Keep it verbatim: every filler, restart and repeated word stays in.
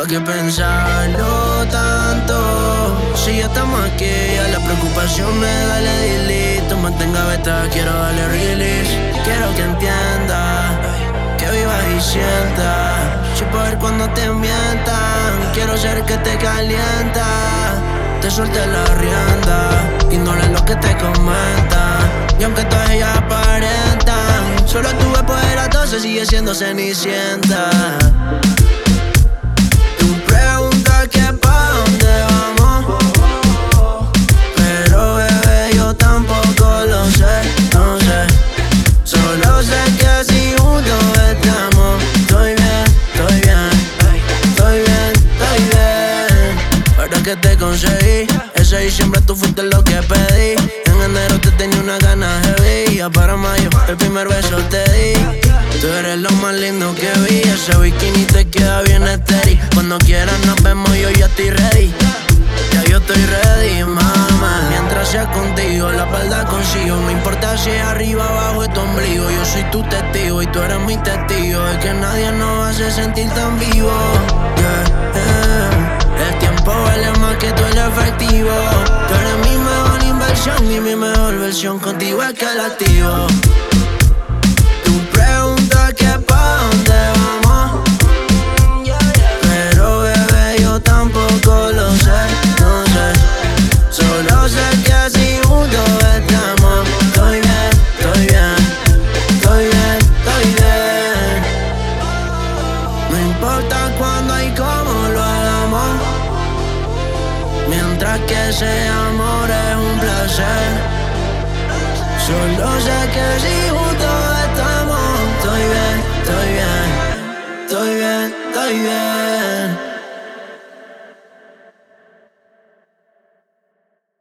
¿Pa' qué pensarlo tanto? Si ya estamos aquí, a la preocupación me dale delito. Mantenga beta, quiero darle release. Quiero que entienda, que vivas y sientas. Sin poder cuando te mientan. Quiero ser que te calienta. Te suelte la rienda, ignora lo que te comentan. Y aunque todas ellas aparentan, solo tu poder a todos se sigue siendo cenicienta. Tú preguntas que pa' dónde vamos, pero bebé yo tampoco lo sé, no sé. Solo sé que si juntos estamos, estoy bien, estoy bien, estoy bien, estoy bien. Para que te conseguí, ese diciembre tú fuiste lo que pedí. En enero te tenía una gana heavy, ya para mayo el primer beso te di. Tú eres lo más lindo que vi, ese bikini te queda bien estéril. Cuando quieras nos vemos, yo ya estoy ready. Ya yo estoy ready, mama. Mientras sea contigo, la espalda consigo. No importa si es arriba, abajo, es tu ombligo. Yo soy tu testigo y tú eres mi testigo. Es que nadie nos hace sentir tan vivo. Yeah, yeah. El tiempo vale más que todo el efectivo. Tú eres mi mejor inversión y mi mejor versión. Contigo es que la activo. Tú preguntas que pa' dónde vamos, pero bebé yo tampoco lo sé, no sé. Solo sé que si juntos estamos, estoy bien, estoy bien, estoy bien, estoy bien. No importa cuándo y cómo lo hagamos, mientras que ese amor es un placer. Solo sé que si juntos estamos, estoy bien, estoy bien, estoy bien, estoy bien.